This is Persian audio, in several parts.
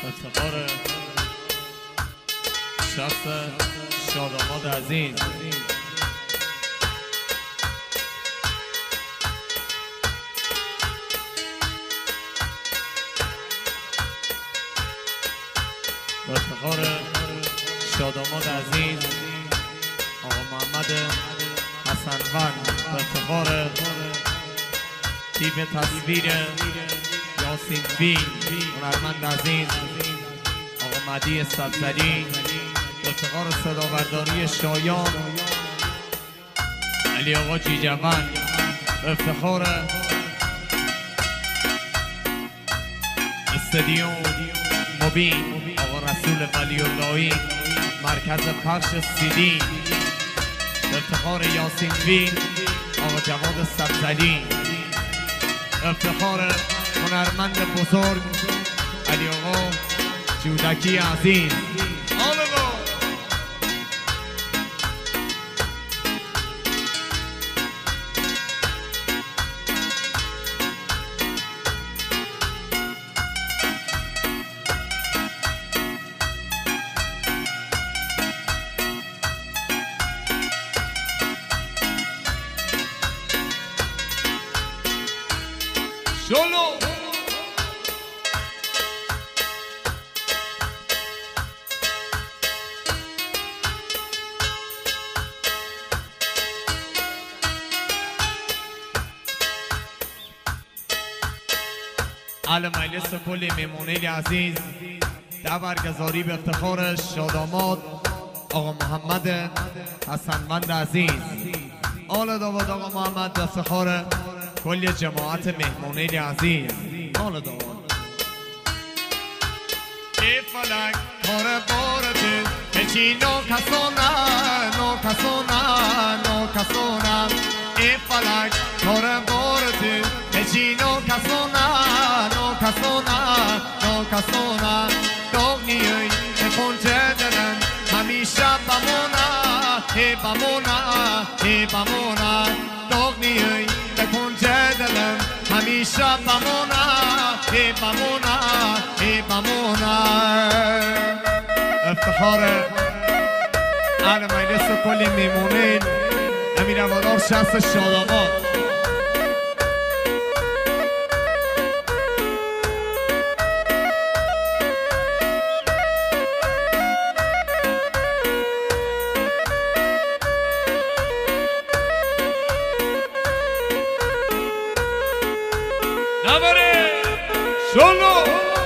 افتخار شخص شاداماد عزیز افتخار شاداماد عزیز آقا محمد حسن‌ون افتخار تیم تصویر یاسین بین هنرمند عزیز آقا مهدی سبزری افتخار صداورداری شایان علی آقا جیجوان افتخار استادیوم مبین آقا رسول ولی اللهی مرکز پخش سیدی افتخار یاسین بین آقا جواد سبزری افتخار هنرمند بزرگ علی آقا جودکی عزیز شلو اهل مجلس کل میمونه عزیز در برگزاری به افتخار شاداماد آقا محمد حسن‌وند عزیز آل داوود آقا محمد به افتخار کل جماعت مهمونه عزیز آل داوود ای فلک کار بارده هیچی ناکسانه ای فلک کار بارده هیچی ناکسانه داغ نیای کنجه دلم همیشه بمونه داغ نیای کنجه دلم همیشه بمونه افتخار اهل مجلس کل میمونین امیر هوادار شخص شاداماد شلو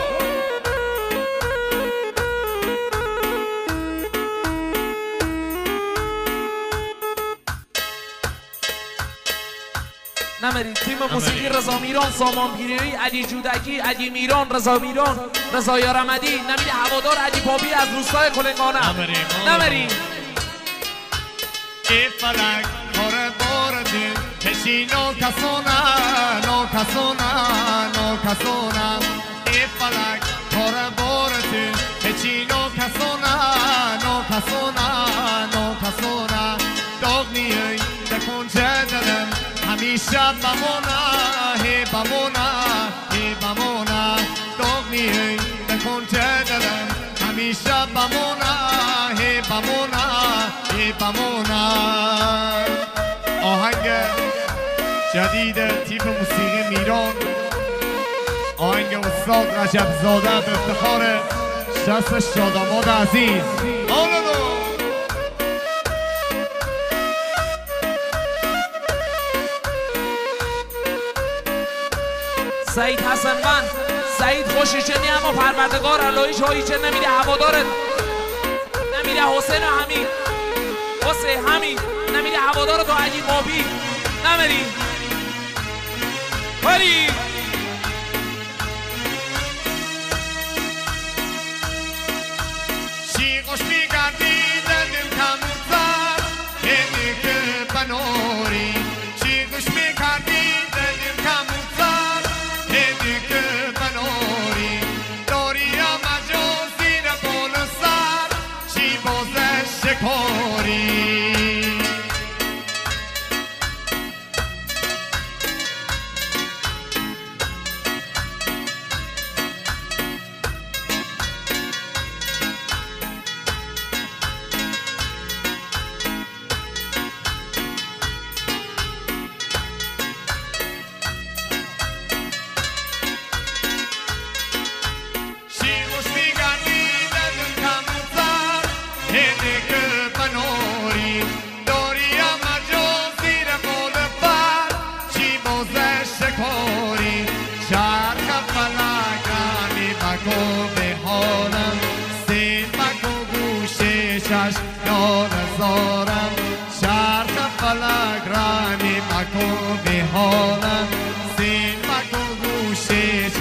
نمرید تیم موسیقی رضا میران سامان پیری علی جودکی علی میران رضا میران رضا یارمدی نمید هوادار علی بابی از روستای کلنگانه نمرید ای فلک کار بارده کشی ناکسانه ای فلک کار بارده کشی ناکسانه داغ نیای کنجه دلم همیشه بمونه داغ نیای کنجه دلم همیشه بمونه آهنگ جدید تیپ موسیقی میران آهنگ استاد رجب زاده به افتخار شخص شاداماد عزیز سعید حسن‌وند سعید خوشیچنی اما پروردگار الهی شاهی چه نمیده هوادارت نمیده حسین و حمید نمیده هوادار تو علی بابی نمیری ولی چی خوش میگردی دلم کموزد همی که بناری چی خوش میگردی دلم کموزد همی که بناری داری مجاز زیر بال سر چی بازش شکاری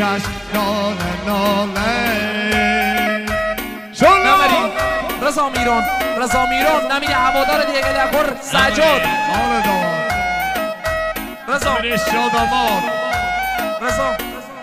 چشم ناله ناله نمیری رضا میرون نمیری هوادار دیگه دکور سجاد آره دار رضا نمیری شاداماد رضا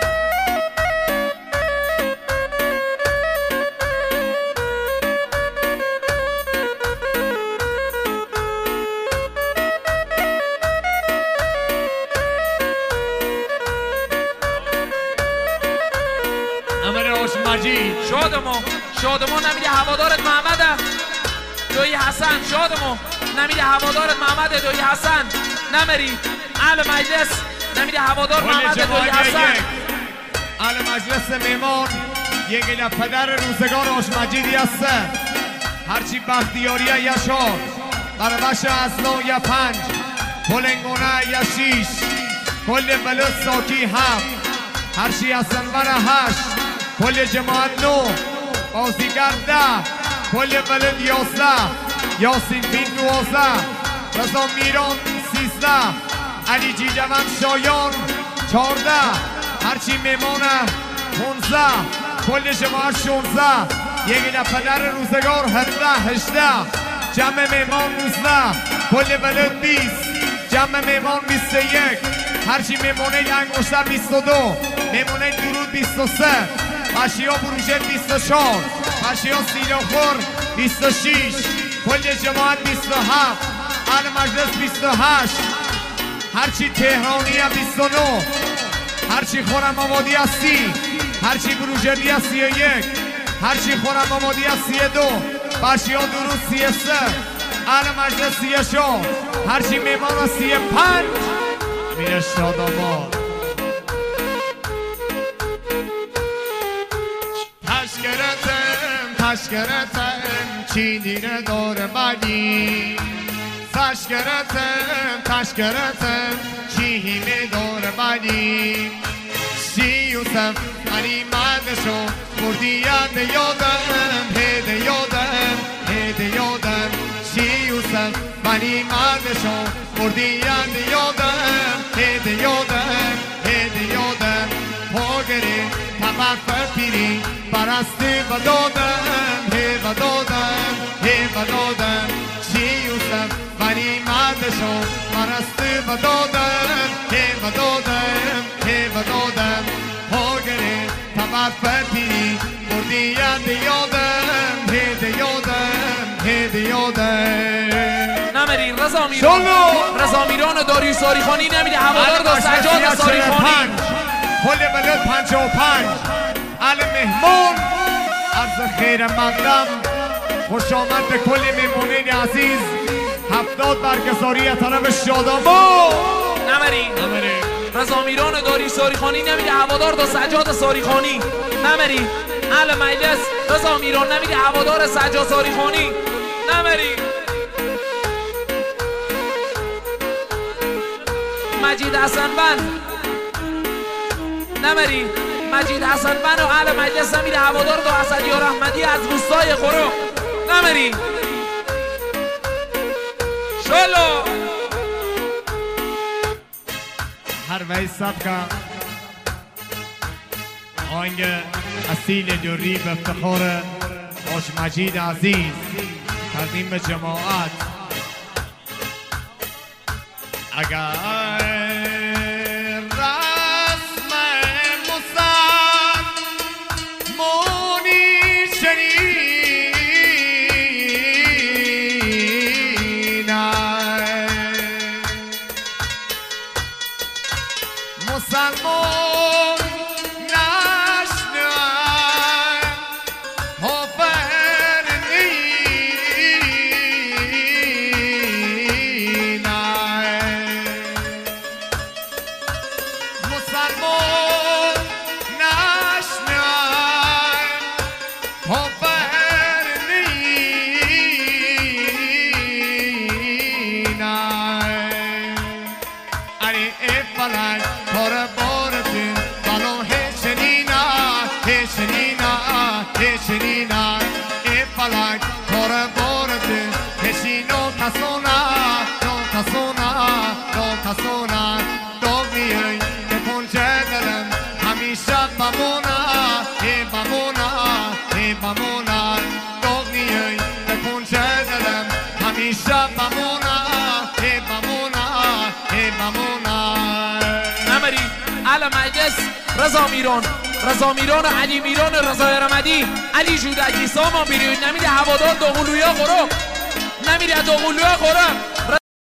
مجید شادمو نمیدی هوادارت محمده دوی حسن شادمو نمیدی هوادارت محمده دوی حسن نمیری اهل مجلس نمیدی هوادار محمده دوی حسن اهل مجلس میمان یک ایله پدر روزگار آش مجیدی هست هرچی بختیاریه یا شاد بربش اصلا یا 5 پلنگونه یا 6 کل بلد ساکی 7 هرچی اصنور 8 کل جماعت 9 بازیگر 10 کل بلد 11 یاسین بین 12 رضا میران 13 علی جیجوان شایان 14 هرچی میمانه 15 کل جماعت 16 یک پدر روزگار 17 18 جمع میمان 19 کل بلد 20 جمع میمان 21 هرچی میمونه انگشتر 22 میمونه درود 23 بشیا بروژه 24 بشیا سیلاخور 26 کل جماعت 27 اهل مجلس 28 هرچی تهرانی 29 هرچی خورم آمادی 30 هرچی بروژه 31 هرچی خورم آمادی 32 بشیا درود 33 اهل مجلس 34 هرچی میمان 35 میره شاداماد تشکرتم چی دیره دور منی تشکرتم چی هیمه دور منی شی یوسف علی مدشو مردی یادم هده یادم شی یوسف علی مدشو مردی یادم هده یادم پاگره تبرفر پیری برسته و دادم چی یوسف ولی مردشو برسته و دادم پاگره تبرفر پیری مردی یادم نمیری رضا میران داری ساریخانی نمیده هوادار دو سجاد ساریخانی کل بلد 55 اهل مهمون عرض خیر مقدم خوش آمد به کل میمونین عزیز 70 برگزاری طرف شادامو نمیری رضا میران داری ساریخانی نمیده هوادار دو سجاد ساریخانی نمیری اهل مجلس رضا میران نمیده هوادار سجاد ساریخانی نمیری مجید حسن نمیری مجید حسن و اهل مجلس نمیده هوادار دو اسدیار احمدی از روستای خورو نمیری شلو هر وی سبکا آهنگ اصیل دوری به افتخار آش مجید عزیز تقدیم به جماعت اگر مسلمان نشنن هافر نینن مسلمان نشنن هافر نینن اری افلک Para borte, balon hechenina, e palak. Para borte, hechino tasona, do miei, te congelerem, hamisha بمونه ای بمونه ای بمونه داغنیه بکن چه دلم همیشه بمونه ای بمونه ای بمونه نمری اهل مجلس رضا میران و علی میران و رضا رمدی علی جودکی سامان بیرون نمیده هوادار دوقلویا قرق نمیده دوقلویا قرق